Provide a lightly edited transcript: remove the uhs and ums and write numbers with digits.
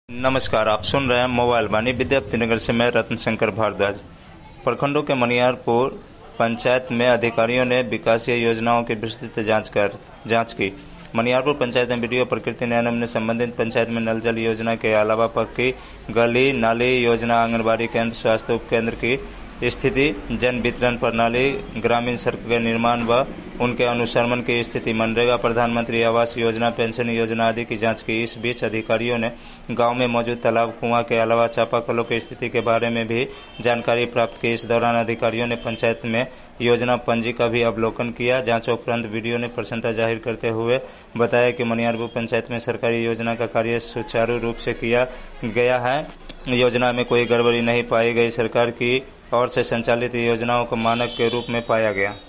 नमस्कार, आप सुन रहे हैं मोबाइल वाणी विद्यापतिनगर से। मैं रत्न शंकर भारद्वाज। प्रखंडों के मनियारपुर पंचायत में अधिकारियों ने विकासीय योजनाओं की विस्तृत जांच की। मनियारपुर पंचायत में वीडियो प्रकृति नयनम ने संबंधित पंचायत में नल जल योजना के अलावा पक्की गली नाली योजना, आंगनबाड़ी केंद्र, स्वास्थ्य उपकेंद्र की स्थिति, जन वितरण प्रणाली, ग्रामीण सड़क के निर्माण व उनके अनुश्रवण की स्थिति, मनरेगा, प्रधानमंत्री आवास योजना, पेंशन योजना आदि की जांच की। इस बीच अधिकारियों ने गांव में मौजूद तालाब, कुआं के अलावा चापाकलों की स्थिति के बारे में भी जानकारी प्राप्त की। इस दौरान अधिकारियों ने पंचायत में योजना पंजी का भी अवलोकन किया। जांच उपरांत वीडियो ने प्रसन्नता जाहिर करते हुए बताया कि मनियारपुर पंचायत में सरकारी योजना का कार्य सुचारू रूप से किया गया है। योजना में कोई गड़बड़ी नहीं पाई गई। सरकार की ओर से संचालित योजनाओं को मानक के रूप में पाया गया।